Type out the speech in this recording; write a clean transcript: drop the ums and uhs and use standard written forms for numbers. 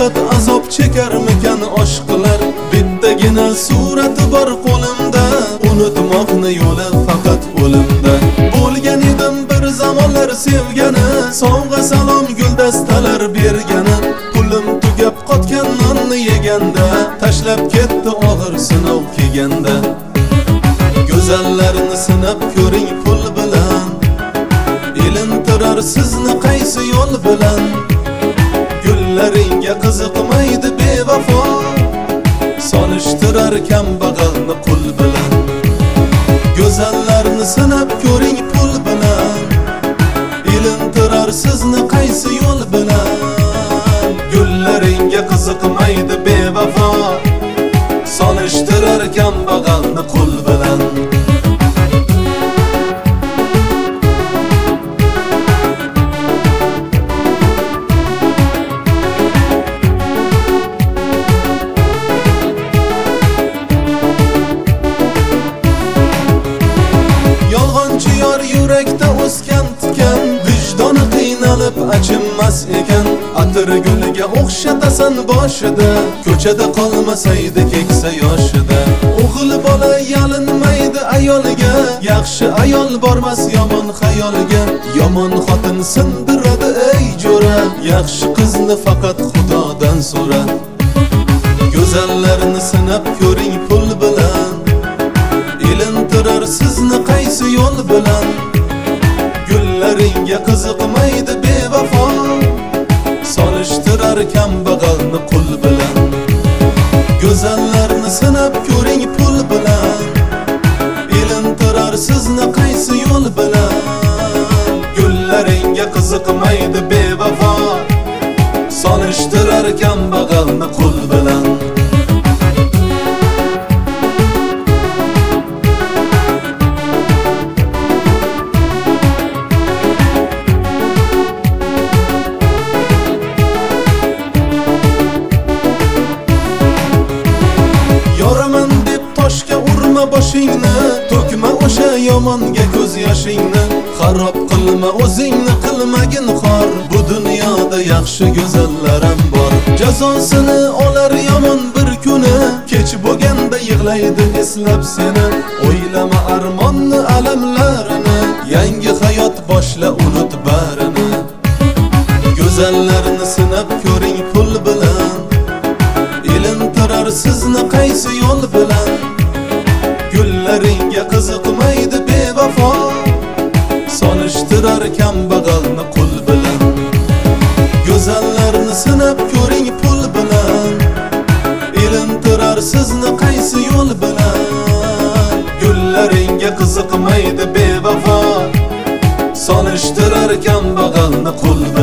faqat azob chekarmikan oshqlar? Bittagina surati bor qo'limda, unutmoqni yo'li faqat o'limda. Bo'lgan edim bir zamonlar sevgani, sovg'a salom guldastalar bergani. Pulim tugab qotgan nonni yeganda, tashlab ketdi og'ir sinov kelganda. Go'zallarni sinab ko'ring pul bilan, ilintirar sizni qaysi yo'l bilan. Gullaringga qiziqmaydi bevafo, solishtirar kambag'alni qul bilan. Go'zallarni sinab ko'ring pul bilan, ilintirar sizni qaysi yo'l bilan. Gullaringga qiziqmaydi bevafo, solishtirar kambag'alni qul bilan. Yolg'onchi yor yurakda o'sgan tikan, vijdoni qiynalib achinmas ekan. Atir guliga o'xshatasan boshida, ko'chada qolmasaydi keksa yoshida. O'g'il bola yalinmaydi ayolga, yaxshi ayol bormas yomon xayolga. Yomon xotin sindiradi ey jo'ra, yaxshi qizni faqat Xudodan so'ra. Go'zallarni sinab ko'ring pul bilan, ilintirar sizni qaysi yo'l bilan. Gullaringga qiziqmaydi bevafo, solishtirar kambag'alni qul bilan. Go'zallarni sinab ko'ring pul bilan, ilintirar sizni qaysi yo'l bilan. Gullaringga qiziqmaydi bevafo, solishtirar kambag'alni qul bilan. Boshingni to'kma o'sha yomonga ko'z yoshingni. Xarob qilma o'zingni, qilmagin xor. Bu dunyoda yaxshi go'zallar ham bor. Jazosini olar yomon bir kuni, kech bo'lganda yig'laydi eslab seni. O'ylama armonni, alamlarini, yangi hayot boshla, unut barini. Go'zallarni sinab ko'ring pul bilan, ilintirar sizni qaysi yo'l bilan. Gullaringga qiziqmaydi bevafo, solishtirar kambag'alni qul bilan. Go'zallarni sinab ko'ring pul bilan, ilintirar sizni qaysi yo'l bilan. Gullaringga qiziqmaydi bevafo, solishtirar kambag'alni qul bilan.